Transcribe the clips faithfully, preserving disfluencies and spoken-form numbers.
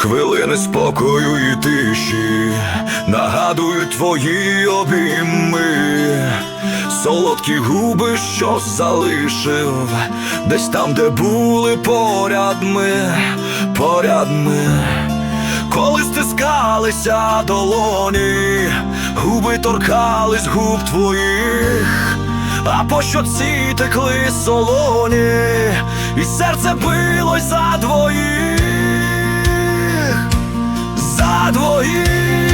Хвилини спокою і тиші нагадують твої обійми, солодкі губи, що залишив десь там, де були поряд ми, поряд ми. Коли стискалися долоні, губи торкались губ твоїх, а по щоці текли солоні, і серце билось за двоїх, за двоїх.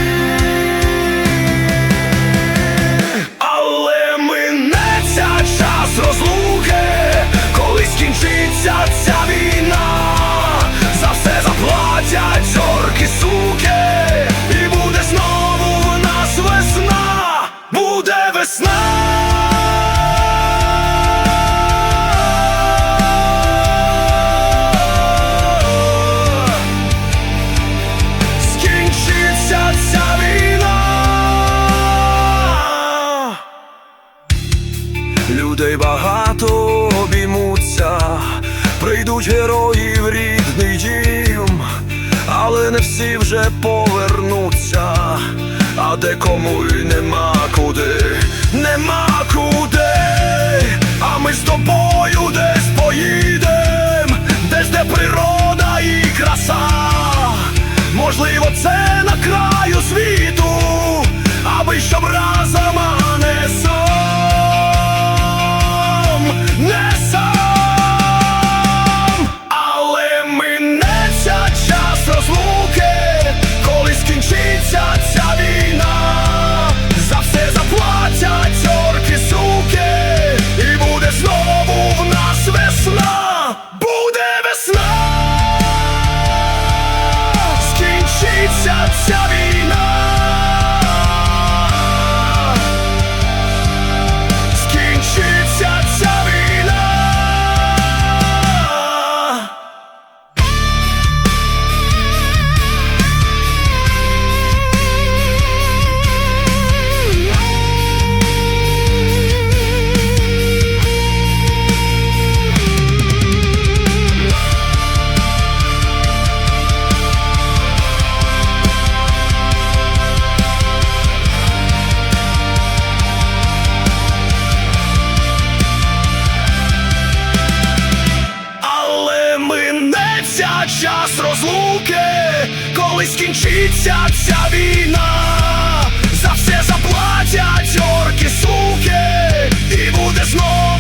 Але минеться час розлуки, коли скінчиться ця війна, за все заплатять орки, суки, і буде знову в нас весна, буде весна. Людей багато обіймуться, прийдуть герої в рідний дім, але не всі вже повернуться, а декому й нема куди, нема куди. А ми з тобою десь поїдем, десь де природа і краса, можливо це на краю світу, аби щоб разом, а не сам. Ця війна скінчиться, ця війна. Час розлуки, коли скінчиться ця війна, за все заплатять орки, суки, і буде знову